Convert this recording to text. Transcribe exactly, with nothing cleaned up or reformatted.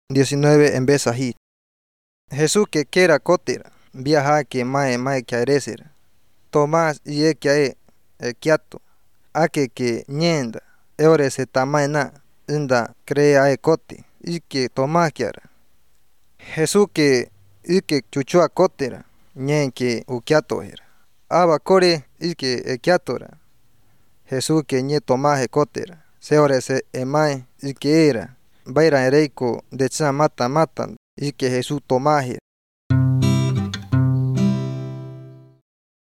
diecinueve en vez ahí. Jesús que quiera cotera, viaja que mae mae que arecer. Tomás y que ae, kiato, ake que ñenda, eore se tamaena, inda crea ae cote, y que Tomás kiara. Jesús que y que chuchua cotera, ñen que ukiato era. Aba core y que ekiatora. Jesús que ñe Tomás cotera, seore se emae y que era. Baira ereiko de cha mata matan, y que Jesús Tomás